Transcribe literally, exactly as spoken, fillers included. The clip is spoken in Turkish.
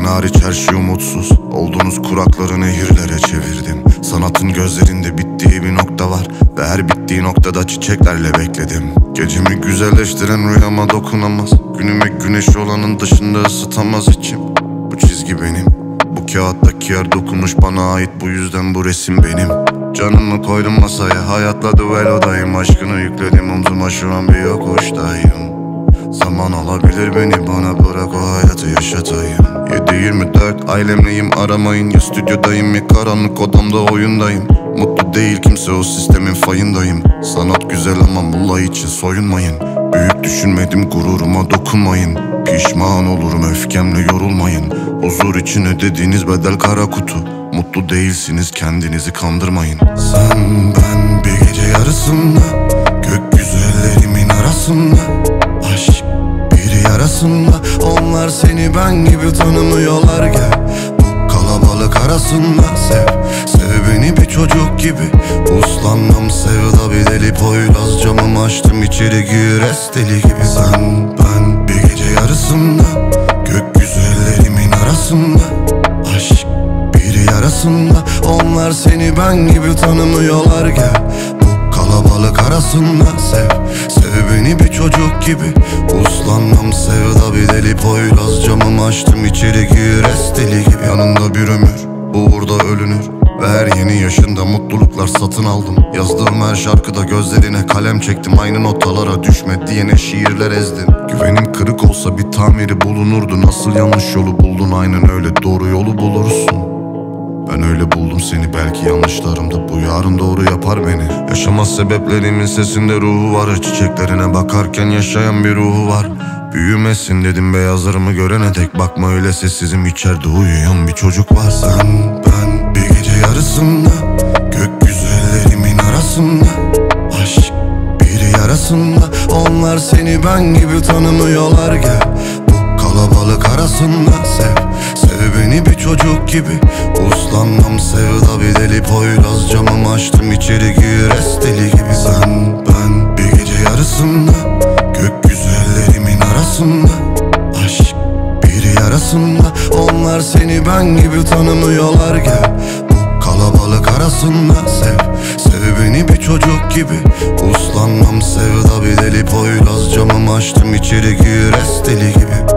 hariç her şey umutsuz. Olduğunuz kurakları nehirlere çevirdim. Sanatın gözlerinde bittiği bir nokta var ve her bittiği noktada çiçeklerle bekledim. Gecemi güzelleştiren rüyama dokunamaz. Günüme güneş olanın dışında ısıtamaz içim. Bu çizgi benim, bu kağıttaki her dokunuş bana ait, bu yüzden bu resim benim. Canımı koydum masaya, hayatla duelodayım. Aşkını yükledim omzuma, şu an bir yokuştayım. Zaman alabilir beni, bana bırak o hayatı yaşatayım. Yedi yirmi dört ailemleyim, aramayın. Ya stüdyodayım ya karanlık odamda oyundayım. Mutlu değil kimse, o sistemin fayındayım. Sanat güzel ama mulla için soyunmayın. Büyük düşünmedim, gururuma dokunmayın. Pişman olurum, öfkemle yorulmayın. Huzur için ödediğiniz bedel kara kutu. Mutlu değilsiniz, kendinizi kandırmayın. Sen ben bir gece yarısında, gökyüzü ellerimin arasında. Aşk bir yarasında, onlar seni ben gibi tanımıyorlar. Gel bu kalabalık arasında, sev, sev beni bir çocuk gibi. Uslanmam sevda bir deli poyraz, camımı açtım içeri gir deli gibi. Sen ben bir gece yarısında, gökyüzü ellerimin arasında. Aşk bir yarasında, onlar seni ben gibi tanımıyorlar. Gel bu kalabalık arasında, sev, sev beni bir çocuk gibi. Uslanmam sevda bir deli poyraz, camımı açtım içeri gir deli gibi. Yanında bir ömür, bu uğurda ölünür ve her yeni yaşında mutluluklar satın aldım. Yazdığım her şarkıda gözlerine kalem çektim. Aynı notalara düşme diyene şiirler ezdim. Güvenin kırık olsa bir tamiri bulunurdu. Nasıl yanlış yolu buldun, aynen öyle doğru yolu bulursun. Ben öyle buldum seni, belki yanlışlarımda bu yarın doğru yapar beni. Yaşamaz sebeplerimin sesinde ruhu var. Çiçeklerine bakarken yaşayan bir ruhu var. Büyümesin dedim beyazlarımı görene dek. Bakma öyle sessizim, içeride uyuyan bir çocuk var. Sen ben bir gece yarısında, gökyüzü ellerimin arasında. Aşk bir yarasında, onlar seni ben gibi tanımıyorlar. Gel bu kalabalık arasında, sev, sev beni bir çocuk gibi. Uslanmam sevda bir deli poyraz, camımı açtım içeri gir deli gibi. Sen ben bir gece yarısında, gökyüzü ellerimin arasında. Aşk bir yarasında, onlar seni ben gibi tanımıyorlar. Gel bu kalabalık arasında, sev, sev beni bir çocuk gibi. Uslanmam sevda bir deli poyraz, camımı açtım içeri gir deli gibi.